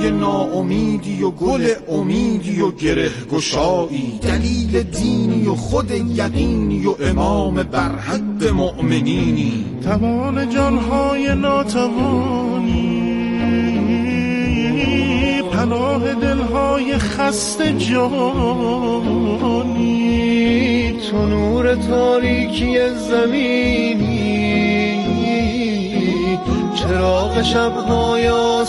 ناامیدی و گل امیدی و گره گشایی، دلیل دینی و خود یقینی و امام برحق مؤمنینی. تمام جانهای ناتوانی، پناه دلهای خسته جانی، تو نور تاریکی زمینی، چراغ شبهای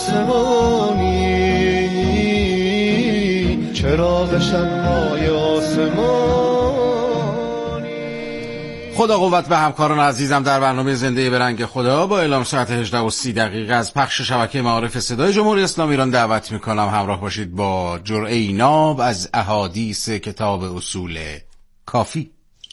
آسمانی، چراغ شبهای آسمانی. خدا قوت به همکاران عزیزم در برنامه زنده به رنگ خدا. با اعلام ساعت 18:30 از پخش شبکه معارف صدای جمهوری اسلامی ایران دعوت میکنم همراه باشید با جرعه ناب از احادیث کتاب اصول کافی.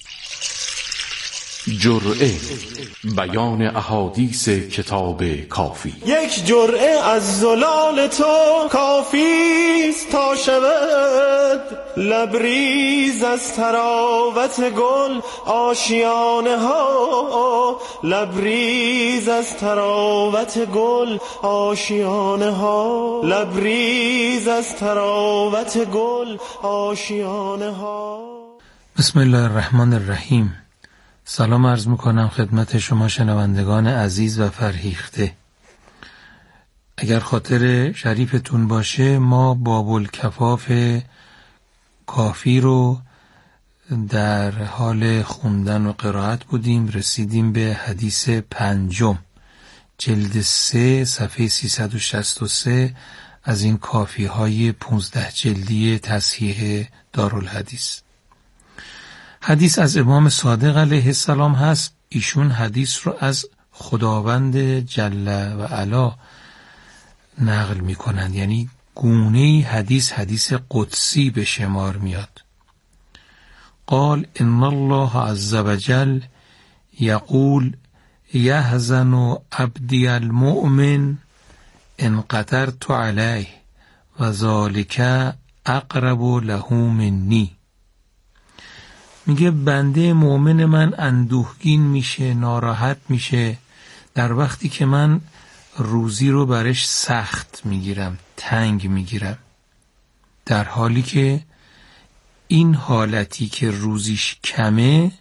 جرعه بیان احادیث کتاب کافی. یک جرعه از زلال تو کافیست تا شود لبریز از تراوت گل آشیانه ها، لبریز از تراوت گل آشیانه ها، لبریز از تراوت گل آشیانه ها. بسم الله الرحمن الرحیم. سلام عرض میکنم خدمت شما شنوندگان عزیز و فرهیخته. اگر خاطر شریفتون باشه ما باب الکفاف کافی رو در حال خوندن و قرائت بودیم. رسیدیم به حدیث 5 جلد 3 صفحه 363 از این کافی های 15 جلدی تصحیح دارالحدیث. حدیث از امام صادق علیه السلام هست. ایشون حدیث رو از خداوند جل و علا نقل می کنند، یعنی گونه حدیث قدسی به شمار میاد. قال ان الله عز وجل یقول یحزن عبدی المؤمن ان قدرت علیه و ذالک اقرب له منی. میگه بنده مؤمن من اندوهگین میشه، ناراحت میشه در وقتی که من روزی رو برش سخت میگیرم، تنگ میگیرم، در حالی که این حالتی که روزیش کمه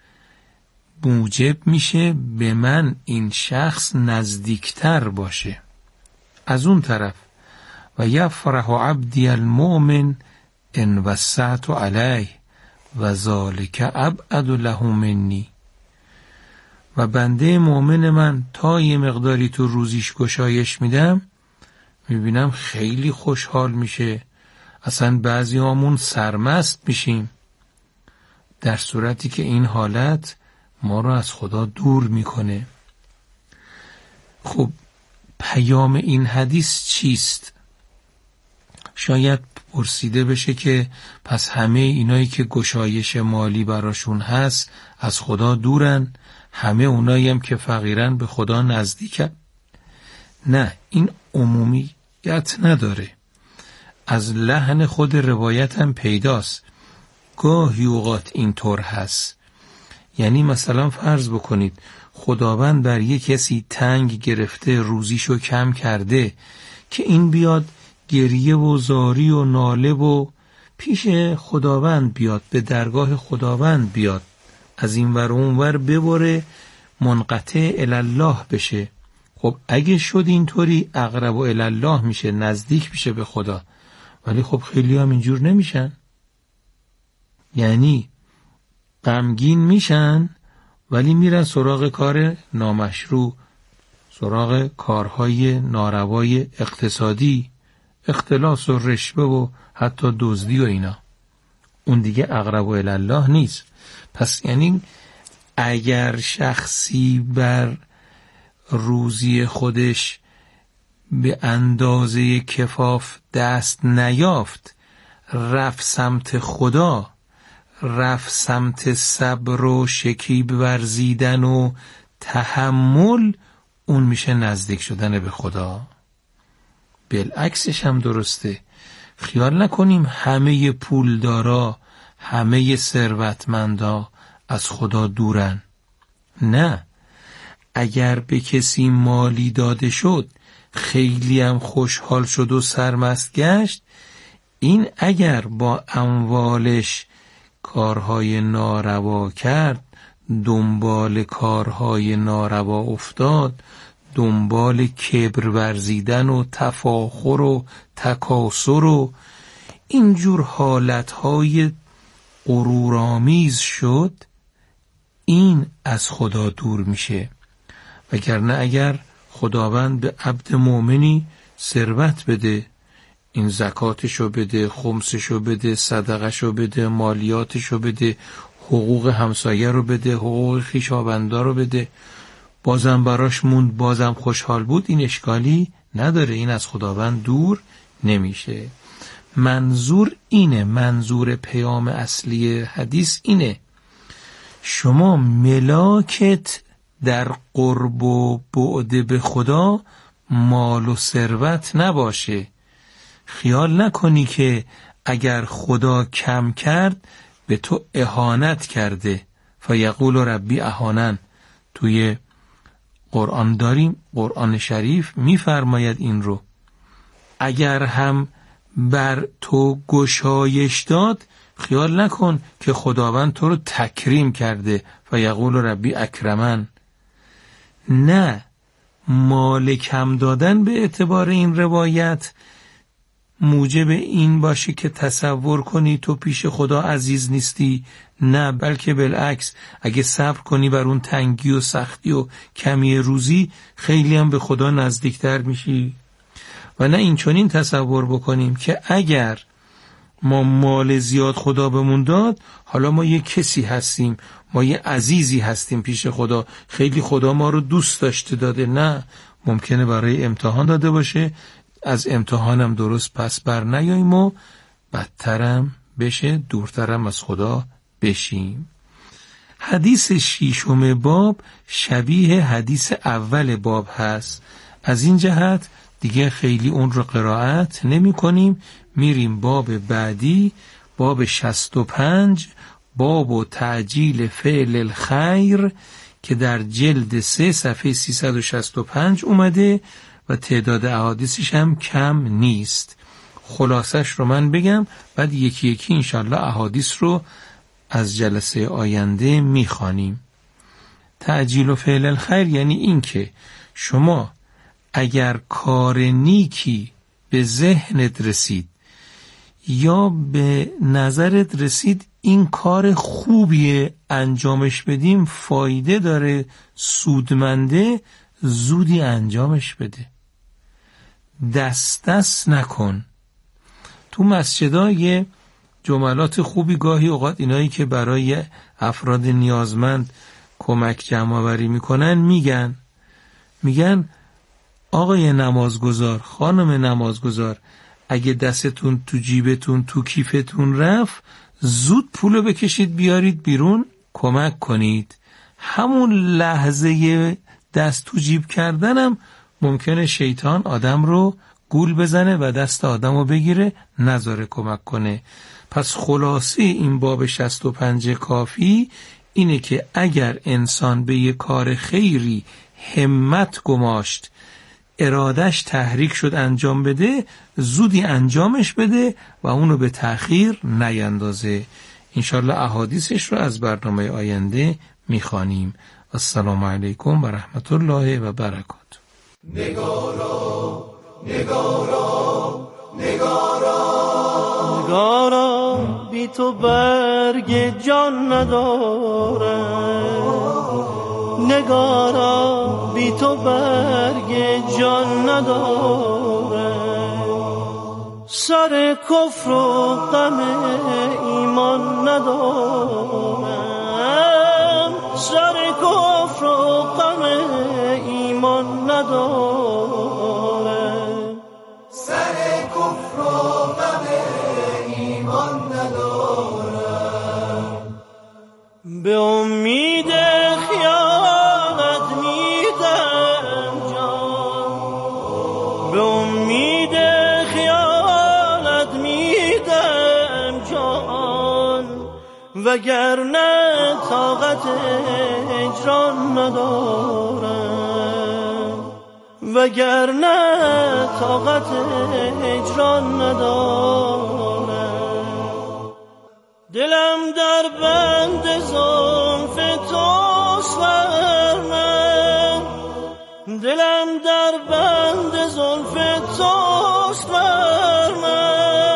موجب میشه به من این شخص نزدیکتر باشه. از اون طرف و یفرح عبدی المؤمن ان وسعت علیه و ذالک ابعد له منی. و بنده مؤمن من تا یه مقداری تو روزیش گشایش میدم میبینم خیلی خوشحال میشه، اصلا بعضی همون سرمست میشیم، در صورتی که این حالت ما رو از خدا دور میکنه. خب پیام این حدیث چیست؟ شاید پرسیده بشه که پس همه اینایی که گشایش مالی براشون هست از خدا دورن، همه اونایی هم که فقیرن به خدا نزدیکن؟ نه، این عمومیت نداره. از لحن خود روایت هم پیداست. گاهی اوقات اینطور هست. یعنی مثلا فرض بکنید خداوند بر یک کسی تنگ گرفته، روزیشو کم کرده که این بیاد گریه و زاری و ناله و پیش خداوند بیاد، به درگاه خداوند بیاد، از این ور اون ور ببره، منقطع الالله بشه. خب اگه شد اینطوری اقرب و الالله میشه، نزدیک میشه به خدا. ولی خب خیلی هم اینجور نمیشن، یعنی غمگین میشن ولی میرن سراغ کار نامشروع، سراغ کارهای ناروای اقتصادی، اختلاس و رشوه و حتی دزدی و اینا. اون دیگه اقرب الالله نیست. پس یعنی اگر شخصی بر روزی خودش به اندازه کفاف دست نیافت، رفت سمت خدا، رفت سمت صبر و شکیب ورزیدن و تحمل، اون میشه نزدیک شدن به خدا. بالعکسش هم درسته. خیال نکنیم همه پولدارا، همه ثروتمندا از خدا دورن. نه، اگر به کسی مالی داده شد خیلی هم خوشحال شد و سرمست گشت، این اگر با اموالش کارهای ناروا کرد، دنبال کارهای ناروا افتاد، دنبال کبر ورزیدن و تفاخر و تکاسر و اینجور حالتهای غرورآمیز شد، این از خدا دور میشه. وگرنه اگر خداوند به عبد مؤمنی ثروت بده، این زکاتشو بده، خمسشو بده، صدقشو بده، مالیاتشو بده، حقوق همسایه رو بده، حقوق خویشاوندان رو بده، بازم براش موند، بازم خوشحال بود، این اشکالی نداره، این از خداوند دور نمیشه. منظور اینه، منظور پیام اصلی حدیث اینه، شما ملاکت در قرب و بعد به خدا مال و ثروت نباشه. خیال نکنی که اگر خدا کم کرد به تو اهانت کرده. فیقول ربی اهانن، توی قرآن داریم، قرآن شریف میفرماید این رو. اگر هم بر تو گشایش داد، خیال نکن که خداوند تو رو تکریم کرده. فیقول ربی اکرمن. نه، مال کم دادن به اعتبار این روایت موجب این باشه که تصور کنی تو پیش خدا عزیز نیستی. نه، بلکه بالعکس، اگه صبر کنی بر اون تنگی و سختی و کمی روزی، خیلی هم به خدا نزدیکتر میشی. و نه این چنین تصور بکنیم که اگر ما مال زیاد خدا بهمون داد، حالا ما یه کسی هستیم، ما یه عزیزی هستیم پیش خدا، خیلی خدا ما رو دوست داشته داده. نه، ممکنه برای امتحان داده باشه، از امتحانم درست پس بر نیاییم و بدترم بشه، دورترم از خدا بشیم. حدیث شیشم باب شبیه حدیث اول باب هست. از این جهت دیگه خیلی اون رو قرائت نمی کنیم، میریم باب بعدی، باب 65، باب تعجیل فعل الخیر، که در جلد 3 صفحه 365 اومده و تعداد احادیثش هم کم نیست. خلاصش رو من بگم، بعد یکی یکی انشالله احادیث رو از جلسه آینده میخوانیم. تعجیل و فعل الخیر یعنی این که شما اگر کار نیکی به ذهنت رسید یا به نظرت رسید این کار خوبیه، انجامش بدیم، فایده داره، سودمنده، زودی انجامش بده. دست نکن. تو مسجدها یه جملات خوبی گاهی اوقات اینایی که برای افراد نیازمند کمک جمع‌آوری میکنن میگن آقای نمازگزار، خانم نمازگزار، اگه دستتون تو جیبتون تو کیفتون رفت، زود پولو بکشید بیارید بیرون کمک کنید. همون لحظه دست تو جیب کردنم ممکنه شیطان آدم رو گول بزنه و دست آدم رو بگیره، نذاره کمک کنه. پس خلاصه این باب 65 کافی اینه که اگر انسان به یه کار خیری همت گماشت، ارادش تحریک شد انجام بده، زودی انجامش بده و اونو به تأخیر نیندازه. انشالله احادیثش رو از برنامه آینده میخوانیم. السلام علیکم و رحمت الله و برکاته. نگارا نگارا نگارا نگارا بی تو برگ جان ندارم، نگارا بی تو برگ جان ندارم، سر کفر و غم ایمان ندارم، سر کفر و غم ایمان ندارم، سر کفر و غم ایمان ندارم، به امید خیانت میدم جان، به امید خیانت میدم جان، وگرنه طاقت هجران ندارم، وگرنه طاقت هجران ندارم. دلم در بند زلف توست ورنه، دلم در بند زلف توست ورنه،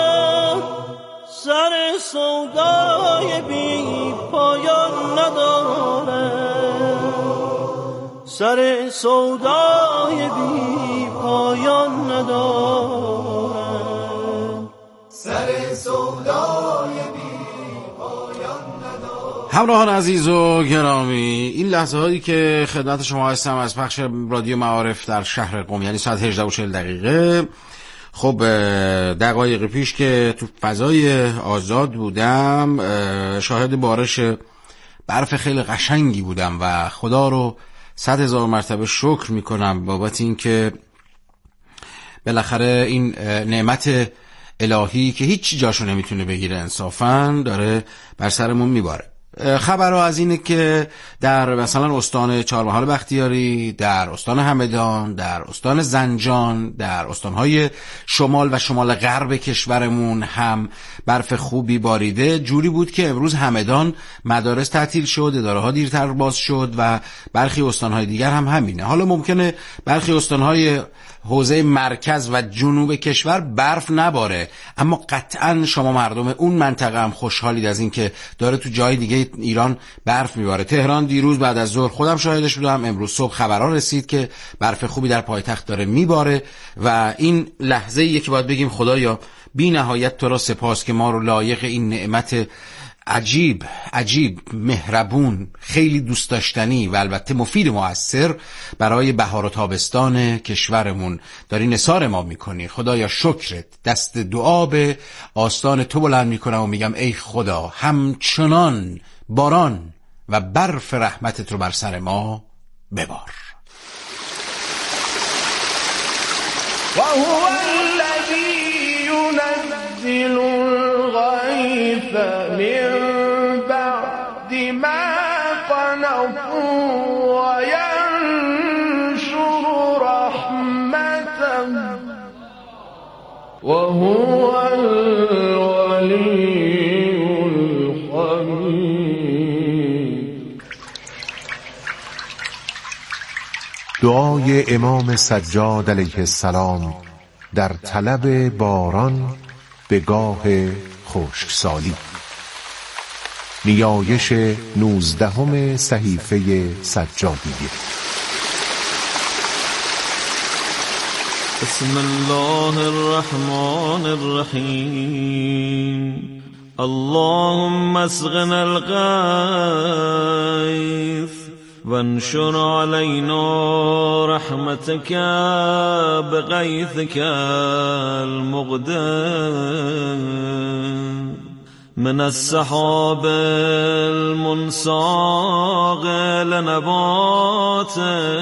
سر سودای بی پایان ندارم، سر سودای بی پایان ندارم، سر سودای بی پایان ندارم. همراهان عزیز و گرامی، این لحظه هایی که خدمت شما هستم از پخش رادیو معارف در شهر قم، یعنی ساعت 18:40. خب دقایق پیش که تو فضای آزاد بودم شاهد بارش برف خیلی قشنگی بودم و خدا رو 100,000 مرتبه شکر میکنم بابت این که بالاخره این نعمت الهی که هیچ جاشو نمیتونه بگیره انصافاً داره بر سرمون میباره. خبرها از اینه که در مثلا استان چهارمحال بختیاری، در استان همدان، در استان زنجان، در استانهای شمال و شمال غرب کشورمون هم برف خوبی باریده. جوری بود که امروز همدان مدارس تعطیل شد، اداره‌ها دیرتر باز شد و برخی استانهای دیگر هم همینه. حالا ممکنه برخی استانهای حوزه مرکز و جنوب کشور برف نباره، اما قطعا شما مردم اون منطقه هم خوشحالید از این که داره تو جای دیگه ایران برف میباره. تهران دیروز بعد از ظهر خودم شاهدش بودم، امروز صبح خبرها رسید که برف خوبی در پایتخت داره میباره و این لحظه ایه که باید بگیم خدایا بی نهایت تو را سپاس که ما رو لایق این نعمت عجیب مهربون، خیلی دوست داشتنی و البته مفید و مؤثر برای بهار و تابستان کشورمون داری نثار ما میکنی. خدایا شکرت، دست دعا به آستان تو بلند میکنم و میگم ای خدا همچنان باران و برف رحمتت رو بر سر ما ببار. و هو الذی ينزل الغیث من بعد ما قنطوا و ینشر رحمته و هو الولی الحمید. دعای امام سجاد علیه السلام در طلب باران به گاه خشکسالی. نیایش 19 صحیفه سجادیه. بسم الله الرحمن الرحیم. اللهم اسقنا الغیث وانشر علينا رحمتك بغيثك المقدم من السحاب المنساق لنبات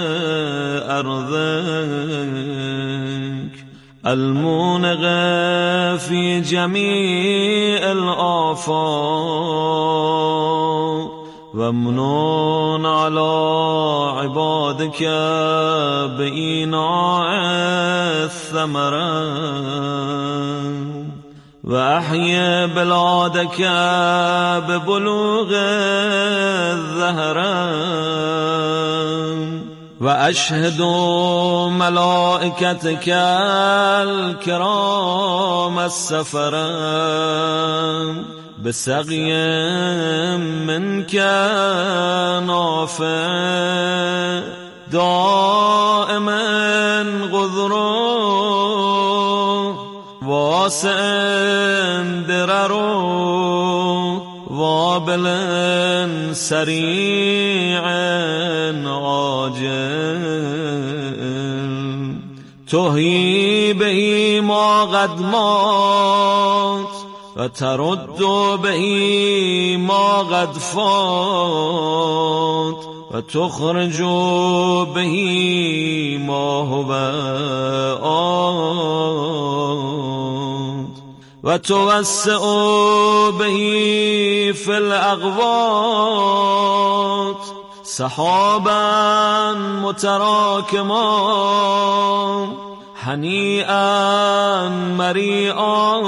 أرضك المونغ في جميع الآفاق وامنن على عبادك بإيناع الثمرات وأحيي بلادك ببلوغ الزهرات وأشهد ملائكتك الكرام السفرات بسقي منك نافع دائما غذر واسع درر وابل سريع عاجل تحيي به ما قد مات وترد به ما قد فات وتخرج به ما هو آت و توسع به فی الاقوات سحابا متراکما هنیئا مریئا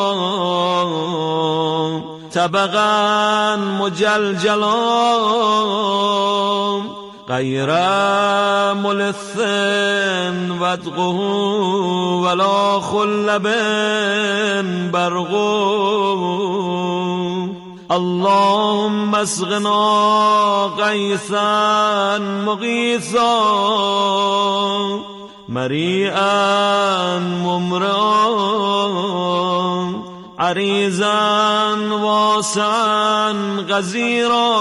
طبقا مجلجلا غیر ملث ودقه ولا خلب برقه اللهم اسقنا غیثا مغیثا مریئا ممرا عریضا واسعا غزیرا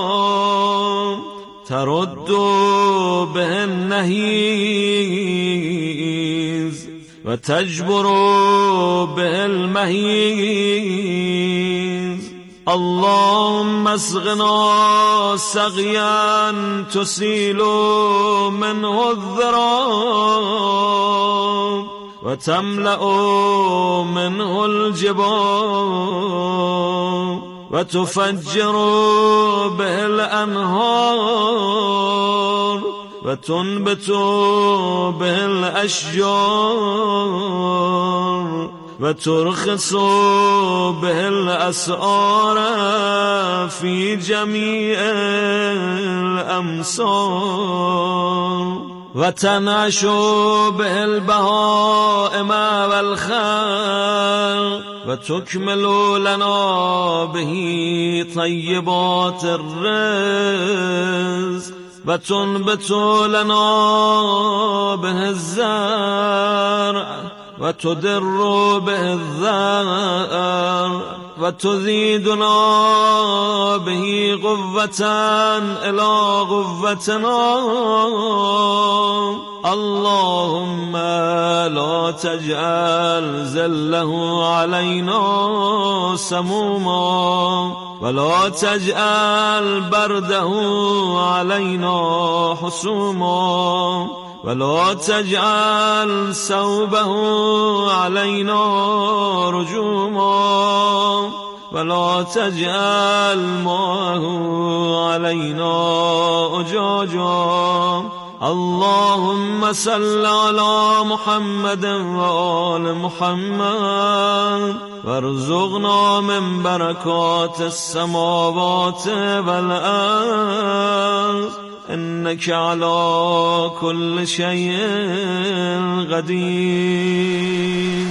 ترد به النهیز و تجبر به المهیز اللهم اسقنا سقيا تسيل منه الذراب وتملأ منه الجبال وتفجر به الأنهار وتنبت به الأشجار وترخص به الأسعار في جميع الأمصار وتنعش به البهائم والخلق وتكمل لنا به طيبات الرزق وتنبت لنا به الزرع وتدر به الذر وتزيدنا به قوة إلى قوتنا اللهم لا تجعل ذله علينا سموما ولا تجعل برده علينا حسوما ولا تجعل ثوبه علينا رجوما ولا تجعل ماءه علينا أجاجا اللهم صل على محمد وآل محمد وارزقنا من بركات السماوات والأرض إنك على كل شيء قدير.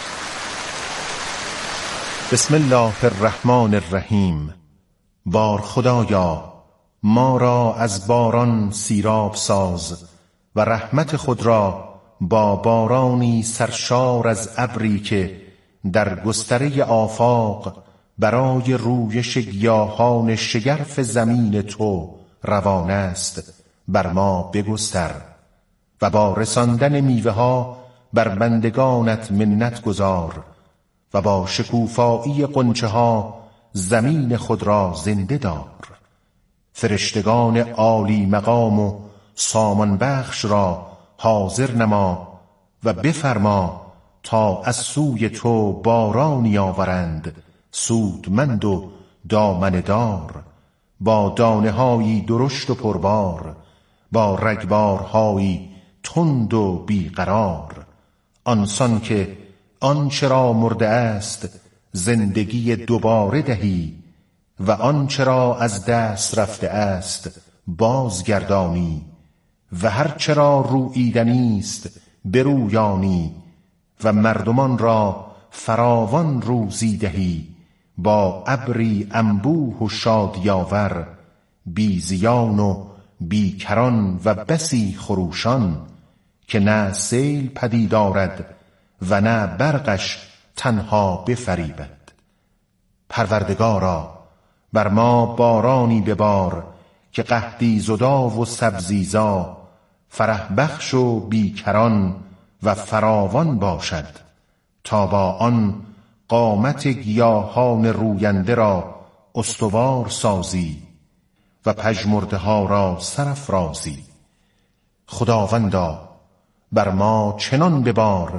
بسم الله الرحمن الرحیم. بار خدایا ما را از باران سیراب ساز و رحمت خود را با بارانی سرشار از ابری که در گستره آفاق برای رویش گیاهان شگرف زمین تو روان است بر ما بگستر و با رساندن میوه ها بر بندگانت منت گذار و با شکوفایی غنچه ها زمین خود را زنده دار. فرشتگان عالی مقام و سامان بخش را حاضر نما و بفرما تا از سوی تو بارانی آورند سودمند و دامنه دار با دانه هایی درشت و پربار با رگبارهایی تند و بیقرار آنسان که آنچه را مرده است زندگی دوباره دهی و آنچه را از دست رفته است بازگردانی و هر چه را روییدنی است برویانی و مردمان را فراوان روزی دهی با ابری انبوه و شادیاور بی زیان و بی کران و بسی خروشان که نه سیل پدید آرد و نه برقش تنها بفریبد. پروردگارا بر ما بارانی ببار که قحطی زدا و سبزیزا فرح بخش و بیکران و فراوان باشد تا با آن قامت گیاهان روینده را استوار سازی و پژمرده ها را سرافرازی. خداوندا بر ما چنان ببار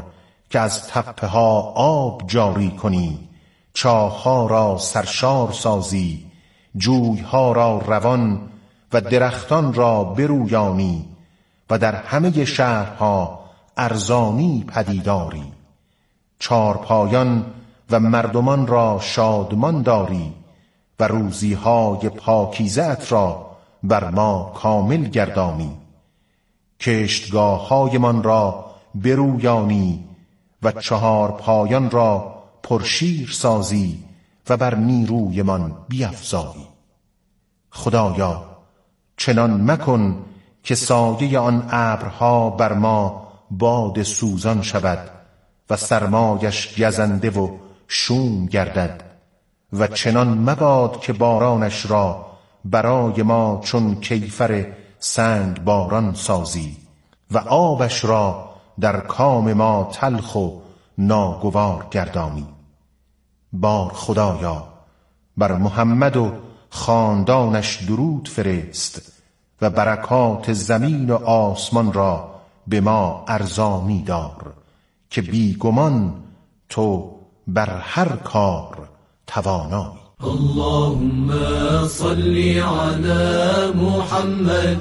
که از تپه ها آب جاری کنی، چاه‌ها را سرشار سازی، جوی‌ها را روان و درختان را برویانی و در همه شهرها ارزانی پدیداری. چارپایان و مردمان را شادمان داری و روزی‌های پاکیزه‌ات را بر ما کامل گردانی. کشتگاه‌هایمان را برویانی و چهارپایان را پرشیر سازی و بر نیرویمان بیفزایی. خدایا چنان مکن که سایه آن ابرها بر ما باد سوزان شود و سرمایش گزنده و شوم گردد و چنان مباد که بارانش را برای ما چون کیفر سنگ باران سازی و آبش را در کام ما تلخ و ناگوار گردانی. بار خدایا بر محمد و خاندانش درود فرست و برکات زمین و آسمان را به ما ارزانی دار که بیگمان تو بر هر کار توانایی. اللهم صل على محمد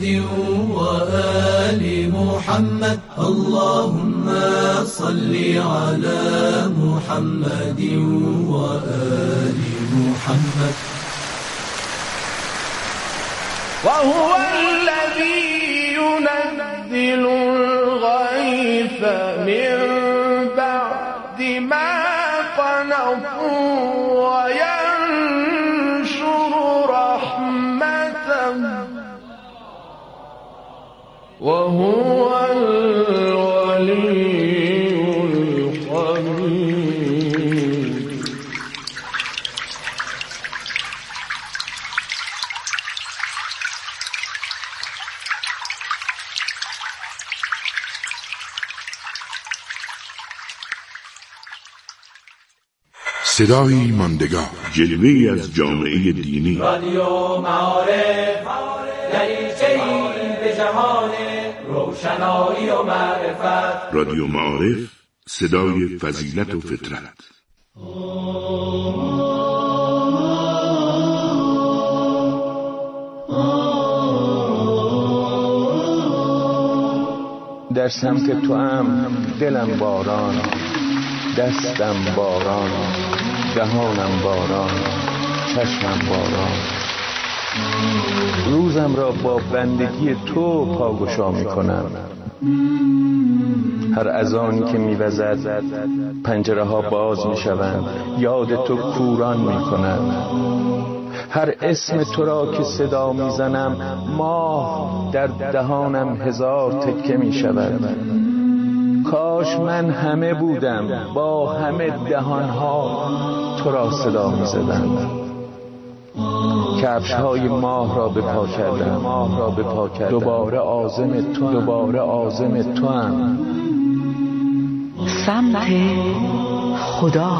وآل محمد. اللهم صل على محمد وآل محمد. وهو الذي ينزل الغيث من بعد ما قنطوا وينشر رحمته وهو الولي الحميد. صدایی ماندگار، جلوه‌ای از جامعه دینی. رادیو معارف، دریچه‌ای به جهان روشنایی و معرفت. رادیو معارف، صدای فضیلت و فطرت. در سمت تو هم دلم باران، دستم باران، دهانم باران، چشمم باران. روزم را با بندگی تو پاگشا می کنم. هر اذانی که می وزد پنجره ها باز می شوند، یاد تو کوران می کنند. هر اسم تو را که صدا می زنم ماه در دهانم هزار تکه می شود. کاش من همه بودم با همه دهانها تو را صدا می زدم. کفش های ماه را به پا کردم، دوباره عازم تو هم. سمت خدا،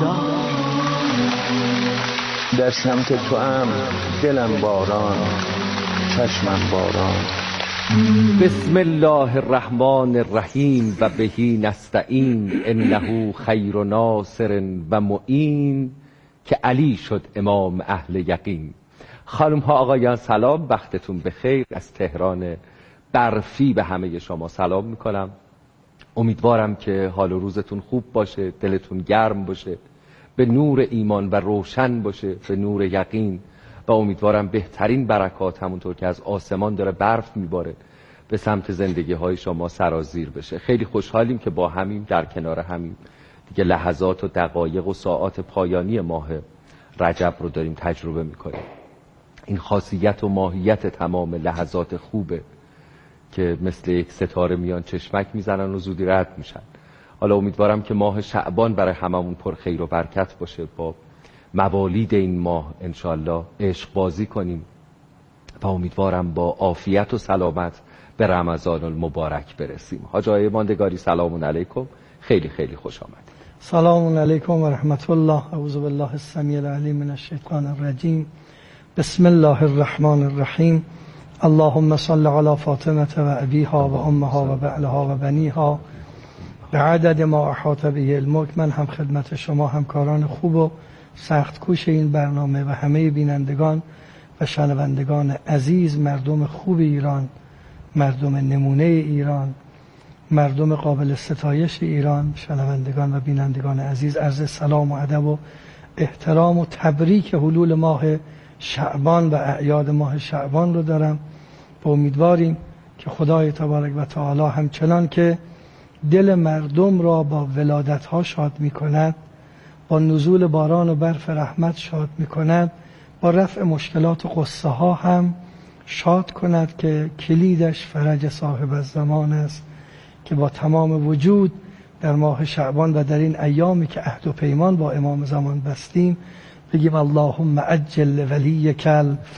در سمت تو هم دلم باران، چشمم باران. بسم الله الرحمن الرحیم و بهی نستعین انه خیر ناصر و معین که علی شد امام اهل یقین. خانم ها آقایان سلام، وقتتون بخیر. از تهران برفی به همه شما سلام میکنم. امیدوارم که حال و روزتون خوب باشه، دلتون گرم باشه، به نور ایمان و روشن باشه، به نور یقین. و امیدوارم بهترین برکات همونطور که از آسمان داره برف میباره به سمت زندگی های شما سرازیر بشه. خیلی خوشحالیم که با همیم، در کنار همیم دیگه لحظات و دقایق و ساعات پایانی ماه رجب رو داریم تجربه میکنیم. این خاصیت و ماهیت تمام لحظات خوبه که مثل یک ستاره میان چشمک میزنن و زودی رد میشن. حالا امیدوارم که ماه شعبان برای هممون پر خیر و برکت باشه. با موالید این ماه انشالله عشق بازی کنیم و امیدوارم با عافیت و سلامت به رمضان المبارک برسیم. حاج آقای ماندگاری سلام علیکم، خیلی خیلی خوش آمدید. سلام علیکم و رحمت الله. اعوذ بالله السمیع العلیم من الشیطان الرجیم. بسم الله الرحمن الرحیم. اللهم صل علی فاطمه و ابیها و امها و بعلها و بنیها به عدد ما احاط به علمک. من هم خدمت شما همکاران خوب و سخت کوش این برنامه و همه بینندگان و شنوندگان عزیز، مردم خوب ایران، مردم نمونه ایران، مردم قابل ستایش ایران، شنوندگان و بینندگان عزیز، عرض سلام و ادب و احترام و تبریک حلول ماه شعبان و اعیاد ماه شعبان رو دارم و امیدواریم که خدای تبارک و تعالی همچنان که دل مردم را با ولادت‌ها شاد می‌کند، با نزول باران و برف رحمت شاد می‌کند، با رفع مشکلات و غصه ها هم شاد کند که کلیدش فرج صاحب الزمان است که با تمام وجود در ماه شعبان و در این ایامی که عهد و پیمان با امام زمان بستیم بگیم اللهم عجل ولیک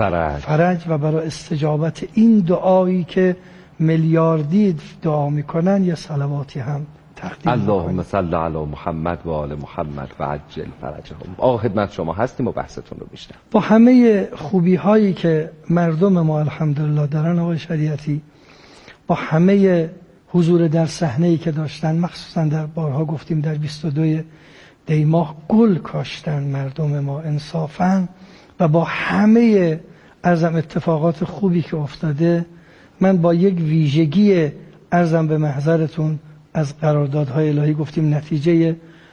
فرج و برای استجابت این دعایی که میلیاردی دعا میکنن یه صلواتی هم تقدیم اللهم صل علی محمد و آل محمد و عجل فرجهم. خدمت شما هستیم و بحثتون رو میشنم. با همه خوبی هایی که مردم ما الحمدلله دارن آقای شریعتی، با همه حضور در صحنه‌ای که داشتن، مخصوصا در بارها گفتیم در 22 دی ماه گل کاشتن مردم ما انصافاً، و با همه ارزم اتفاقات خوبی که افتاده، من با یک ویژگی ارزم به محضرتون از قراردادهای الهی گفتیم، نتیجه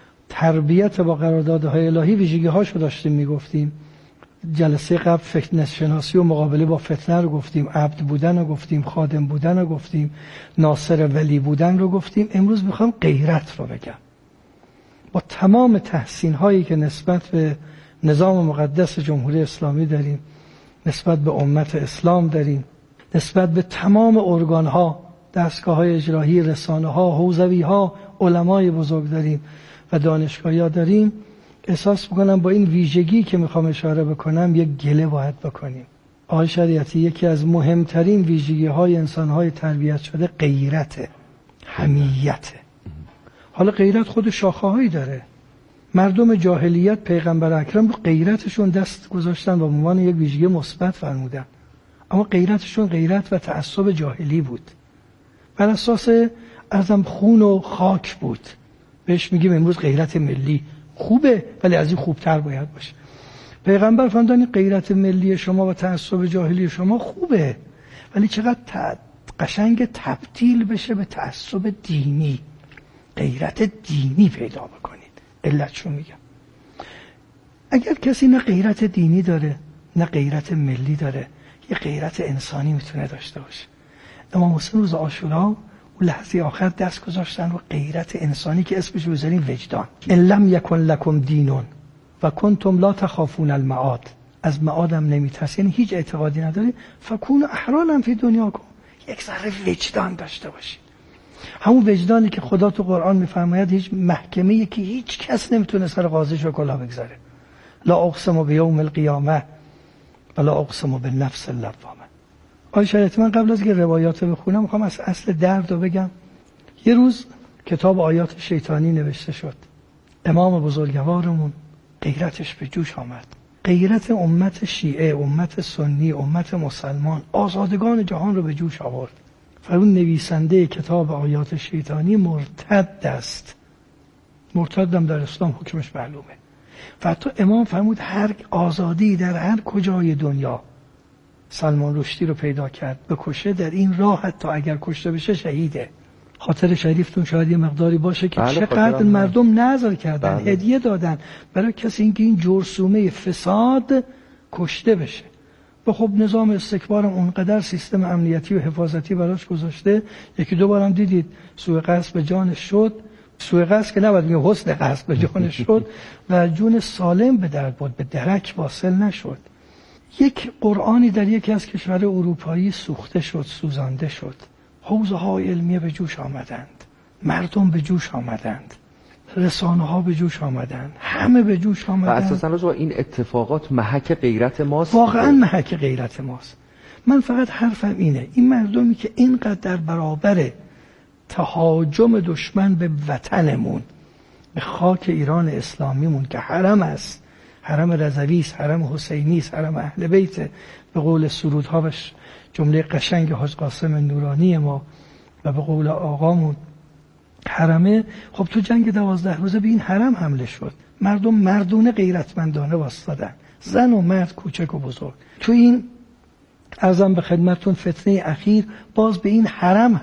تربیت با قراردادهای الهی ویژگی هاشو داشتیم میگفتیم. جلسه قبل فتنه شناسی و مقابله با فتنه رو گفتیم، عبد بودن رو گفتیم، خادم بودن رو گفتیم، ناصر ولی بودن رو گفتیم. امروز میخوام غیرت رو بگم. با تمام تحسین هایی که نسبت به نظام مقدس جمهوری اسلامی داریم، نسبت به امت اسلام داریم، نسبت به تمام ارگان ها، دستگاه های اجرایی، رسانه ها، حوزوی ها، علمای بزرگ داریم و دانشگاهی ها داریم، احساس میکنم با این ویژگی که میخوام اشاره بکنم یک گله باید بکنیم. آقای شریعتی، یکی از مهمترین ویژگی های انسان های تربیت شده غیرته، حمیته. حالا غیرت خود شاخه هایی داره. مردم جاهلیت پیغمبر اکرم رو غیرتشون دست گذاشتن و به عنوان یک ویژگی مثبت فرمودن، اما غیرتشون غیرت و تعصب جاهلی بود، بر اساس ارزم خون و خاک بود. بهش میگیم امروز غیرت ملی. خوبه ولی از این خوبتر باید باشه. پیغمبر فرمودن غیرت ملی شما و تعصب جاهلی شما خوبه، ولی چقدر قشنگ تبدیل بشه به تعصب دینی، غیرت دینی پیدا بکنید. علتشو میگم. اگر کسی نه غیرت دینی داره نه غیرت ملی داره، یه غیرت انسانی میتونه داشته باشه. امام حسین روز عاشورا و لحظه آخر دست گذاشتن رو غیرت انسانی که اسمش بذاریم وجدان. ان لم یکن لکم دینون و کنتم لا تخافون المعاد، از معادم نمیترسید، یعنی هیچ اعتقادی نداری، فکونوا احرالا فی دنیاکم، یک ذره وجدان داشته باشید. همون وجدانی که خدا تو قرآن میفرماید هیچ محکمه‌ای که هیچ کس نمیتونه سر قاضیش رو کلاه بگذاره. لا اقسم بیوم القیامه ولا اقسم بالنفس اللوامه. آقای شریعتی، من قبل از که روایات بخونم میخوام از اصل درد رو بگم. یه روز کتاب آیات شیطانی نوشته شد. امام بزرگوارمون غیرتش به جوش آمد. غیرت امت شیعه، امت سنی، امت مسلمان، آزادگان جهان رو به جوش آورد. فرون نویسنده کتاب آیات شیطانی مرتد است. مرتدم در اسلام حکمش معلومه. و حتی امام فرمود هر آزادی در هر کجای دنیا سلمان رشدی رو پیدا کرد بکشه، در این راه حتی اگر کشته بشه شهیده. خاطر شریفتون شاید یه مقداری باشه که چقدر مردم نظر کردن، هدیه دادن برای کسی اینکه این جرثومه فساد کشته بشه. و خب نظام استکبارم اونقدر سیستم امنیتی و حفاظتی براش گذاشته. یکی دو بارم دیدید سوء قصد به جانش شد، سوء قصد که نباید میگه، حسن قصد به جانش شد و جون سالم به در بود، به درک واصل نشد. یک قرآنی در یکی از کشور اروپایی سوخته شد، سوزانده شد. حوزه های علمیه به جوش آمدند، مردم به جوش آمدند، رسانه ها به جوش آمدند، همه به جوش آمدند. و اساساً این اتفاقات محک غیرت ماست. واقعا محک غیرت ماست. من فقط حرفم اینه، این مردمی که اینقدر در برابر تهاجم دشمن به وطنمون، به خاک ایران اسلامیمون که حرم است، حرم رضوی است، حرم حسینی است، حرم اهل بیت، به قول سرودها و جمله قشنگ حاج قاسم نورانی ما و به قول آقامون حرمه، خب تو جنگ 12 روزه به این حرم حمله شد، مردم مردونه غیرتمندانه واسطادن، زن و مرد، کوچک و بزرگ. تو این عرضم به خدمتون فتنه اخیر باز به این حرم